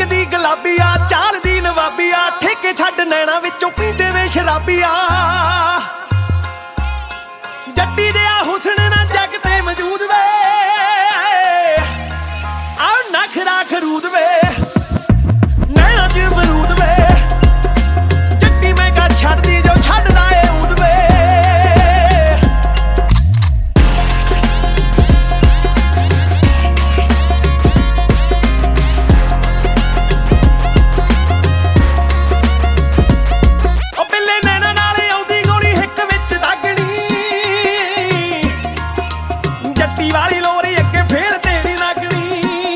ਰੰਗ ਦੀ ਗੁਲਾਬੀ ਆ, ਚਾਲ ਦੀ ਨਵਾਬੀ ਆ, ਠੇਕੇ ਛੱਡ ਨੈਣਾ ਵਿੱਚੋਂ ਪੀਂਦੇ ਵੇ ਸ਼ਰਾਬੀ ਆ। ਜੱਟੀ ਦਿਆ ਹੁਸਨ ਨਾ ਜੱਗ ਤੇ ਮੌਜੂਦ ਵੇ, ਆ ਨਖਰਾ ਖਰੂਦ ਵੇ, ਨੈਣਾ ਚ ਬਰੂਦ ਵੇ, ਜੱਟੀ ਮੈਂ ਕਾ ਛੱਡਦੀ ਜੋ ਛੱਡਦਾ ਏ ਊਦ ਵੇ। ਵਾਲੀ ਲੋਰੀ ਅੱਗੇ ਫੇਰ ਤੇਰੀ ਲੱਗਣੀ,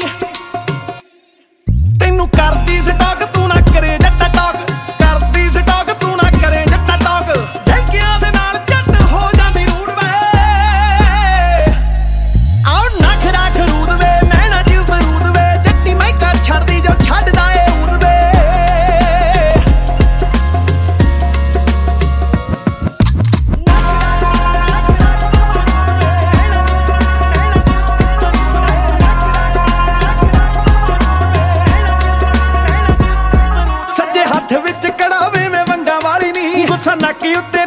ਤੈਨੂੰ ਕਰਦੀ ਸਟਾਕ ਤੂੰ ਨਾ ਕਰੇ ਜੱਟਾ ਟਾਕ, ਕਰਦੀ ਸਟਾਕ ਤੂੰ ਨਾ ਕਰੇ ਜੱਟਾ ਟਾਕ। ਡੈਂਕਿਆਂ ਦੇ ਨਾਲ ਜੱਟ ਹੋ ਜਾਂਦੀ ਰੂੜ ਵੇ, ਆਉ ਨਖਰਾ ਖਰੂਦ ਵੇ, ਨੈਣਾ ਚ ਬਰੂਦ ਵੇ, ਜੱਟੀ ਮੈਂ ਕਾ ਛੱਡਦੀ ਜੋ ਛੱਡਦਾ ਏ ਊਦ ਵੇ। ਹੱਥ ਵਿੱਚ ਕੜਾਵੇ ਮੈਂ ਵੰਗਾਂ ਵਾਲੀ ਨੀ, ਗੁੱਸਾ ਨੱਕ ਉੱਤੇ